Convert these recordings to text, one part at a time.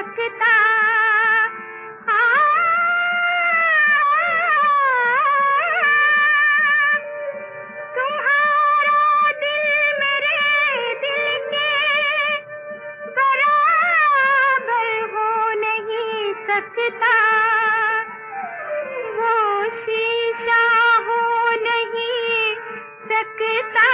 सकता। तुम्हारा दिल मेरे दिल के बराबर हो नहीं सकता। वो शीशा हो नहीं सकता,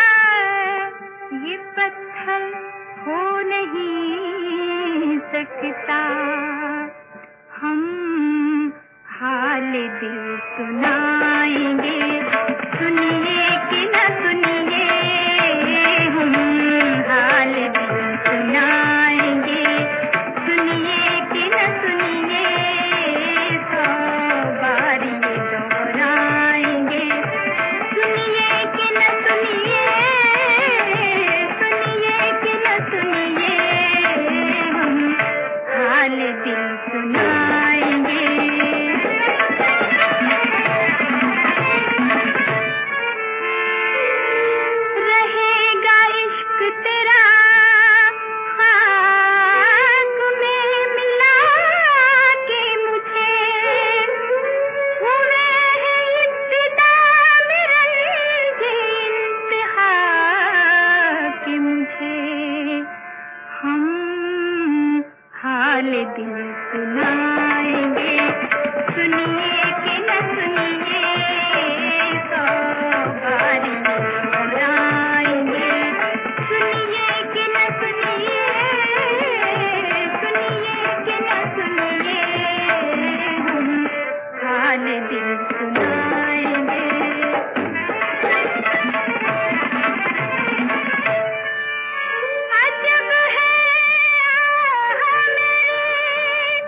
ये पत्थर हो नहीं सकता। हम हाल दिल सुनाएंगे, सुनिए कि न सुनिए। हम हाल दिल सुनाएंगे, सुनिए कि न सुनिए। 100 बार ये दोहराएंगे, सुनिए कि न सुनिए। सुनिए कि न सुनिए। हम हाल दिल सुनाएंगे। रहेगा इश्क तेरा खाक में मिला के मुझे। हुए हैं इब्तिदा में रंजे इंतहा के मुझे। हम हाल दिल सुनाएंगे, सुनिए कि न सुनिए। 100 बार ये दोहराएंगे, सुनिए कि न सुनिए। सुनिए कि न सुनिए। हम हाल दिल सुनाएंगे। अजब है मेरे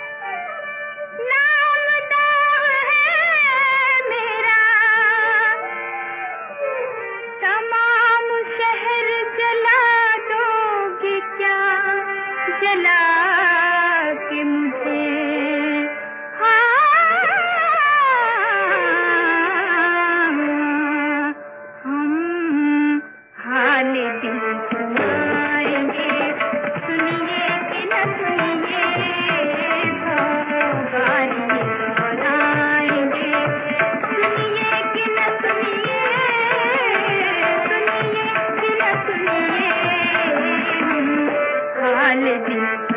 नामदार है मेरा। तमाम शहर जला दोगे क्या, जला के मुझे। हाँ, हम हाल दिल सुनाएंगे, सुनिए कि न सुनिए। 100 बार ये दोहराएंगे, सुनिए कि न सुनिए। सुनिए कि न सुनिए। हम हाल दिल